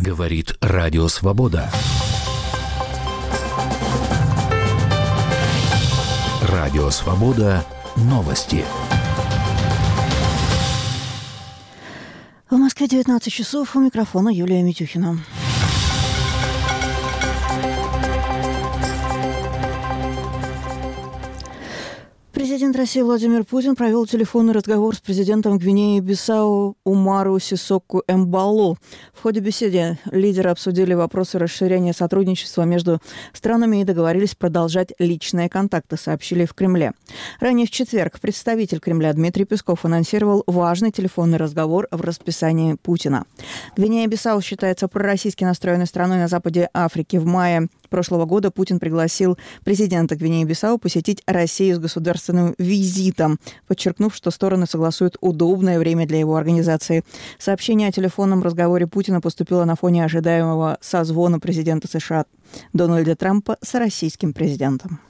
Говорит Радио Свобода. Радио Свобода. Новости. В Москве 19 часов. У микрофона Юлия Митюхина. Президент России Владимир Путин провел телефонный разговор с президентом Гвинеи-Бисау Умару Сисоку Эмбало. В ходе беседы лидеры обсудили вопросы расширения сотрудничества между странами и договорились продолжать личные контакты, сообщили в Кремле. Ранее в четверг представитель Кремля Дмитрий Песков анонсировал важный телефонный разговор в расписании Путина. Гвинея-Бисау считается пророссийски настроенной страной на западе Африки. В мае прошлого года Путин пригласил президента Гвинеи-Бисау посетить Россию с государственным визитом, подчеркнув, что стороны согласуют удобное время для его организации. Сообщение о телефонном разговоре Путина поступило на фоне ожидаемого созвона президента США Дональда Трампа с российским президентом.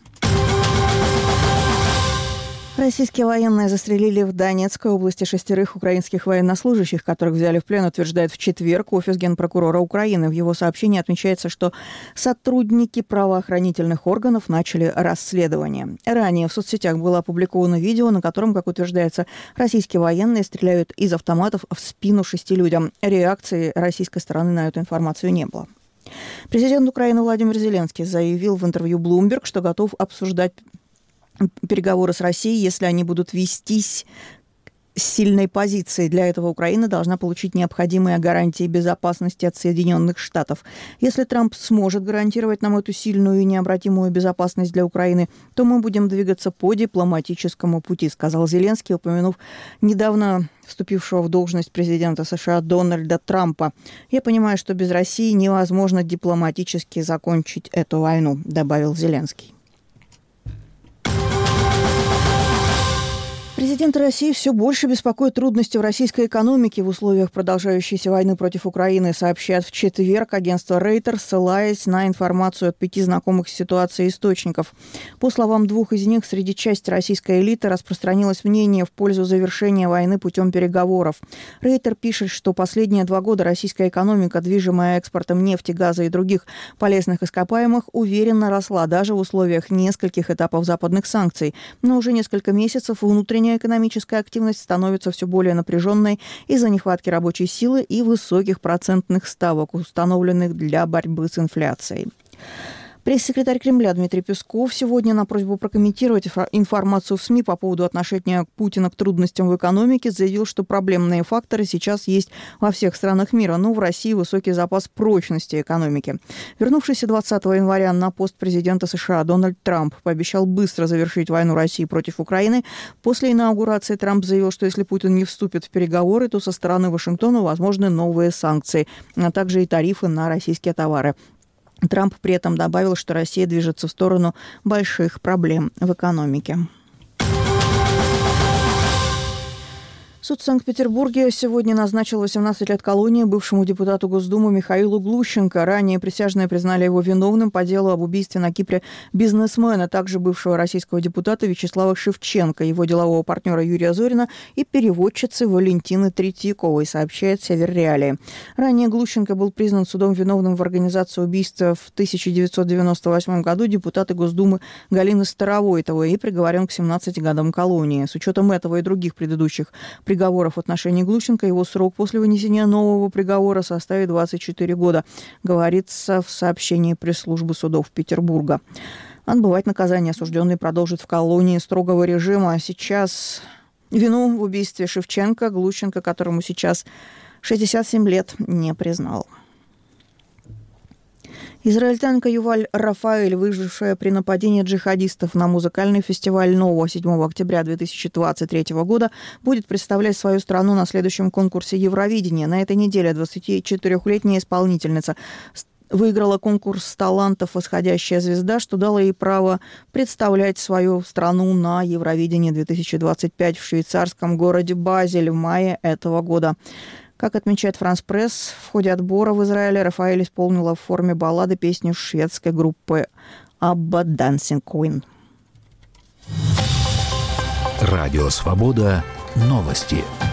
Российские военные застрелили в Донецкой области 6 украинских военнослужащих, которых взяли в плен, утверждает в четверг офис генпрокурора Украины. В его сообщении отмечается, что сотрудники правоохранительных органов начали расследование. Ранее в соцсетях было опубликовано видео, на котором, как утверждается, российские военные стреляют из автоматов в спину 6 людям. Реакции российской стороны на эту информацию не было. Президент Украины Владимир Зеленский заявил в интервью Bloomberg, что готов обсуждать переговоры с Россией, если они будут вестись с сильной позиции. Для этого Украина должна получить необходимые гарантии безопасности от Соединенных Штатов. Если Трамп сможет гарантировать нам эту сильную и необратимую безопасность для Украины, то мы будем двигаться по дипломатическому пути, сказал Зеленский, упомянув недавно вступившего в должность президента США Дональда Трампа. «Я понимаю, что без России невозможно дипломатически закончить эту войну», добавил Зеленский. Президента России все больше беспокоят трудности в российской экономике в условиях продолжающейся войны против Украины, сообщает в четверг агентство Reuters, ссылаясь на информацию от 5 знакомых с ситуацией источников. По словам 2 из них, среди части российской элиты распространилось мнение в пользу завершения войны путем переговоров. Reuters пишет, что последние 2 года российская экономика, движимая экспортом нефти, газа и других полезных ископаемых, уверенно росла даже в условиях нескольких этапов западных санкций. Но уже несколько месяцев внутренняя экономическая активность становится все более напряженной из-за нехватки рабочей силы и высоких процентных ставок, установленных для борьбы с инфляцией. Пресс-секретарь Кремля Дмитрий Песков сегодня на просьбу прокомментировать информацию в СМИ по поводу отношения Путина к трудностям в экономике заявил, что проблемные факторы сейчас есть во всех странах мира, но в России высокий запас прочности экономики. Вернувшийся 20 января на пост президента США Дональд Трамп пообещал быстро завершить войну России против Украины. После инаугурации Трамп заявил, что если Путин не вступит в переговоры, то со стороны Вашингтона возможны новые санкции, а также и тарифы на российские товары. Трамп при этом добавил, что Россия движется в сторону больших проблем в экономике. Суд в Санкт-Петербурге сегодня назначил 18 лет колонии бывшему депутату Госдумы Михаилу Глущенко. Ранее присяжные признали его виновным по делу об убийстве на Кипре бизнесмена, также бывшего российского депутата Вячеслава Шевченко, его делового партнера Юрия Зорина и переводчицы Валентины Третьяковой, сообщает Север Реалии. Ранее Глущенко был признан судом виновным в организации убийства в 1998 году депутата Госдумы Галины Старовойтовой и приговорен к 17 годам колонии. С учетом этого и других предыдущих приговоров в отношении Глущенко, его срок после вынесения нового приговора составит 24 года, говорится в сообщении пресс-службы судов Петербурга. Отбывать наказание осужденный продолжит в колонии строгого режима. Сейчас вину в убийстве Шевченко Глущенко, которому сейчас 67 лет, не признал. Израильтянка Юваль Рафаэль, выжившая при нападении джихадистов на музыкальный фестиваль «Нова» 7 октября 2023 года, будет представлять свою страну на следующем конкурсе Евровидения. На этой неделе 24-летняя исполнительница выиграла конкурс талантов «Восходящая звезда», что дало ей право представлять свою страну на Евровидении 2025 в швейцарском городе Базель в мае этого года. Как отмечает France Press, в ходе отбора в Израиле Рафаэль исполнила в форме баллады песню шведской группы ABBA «Dancing Queen». Радио «Свобода». Новости.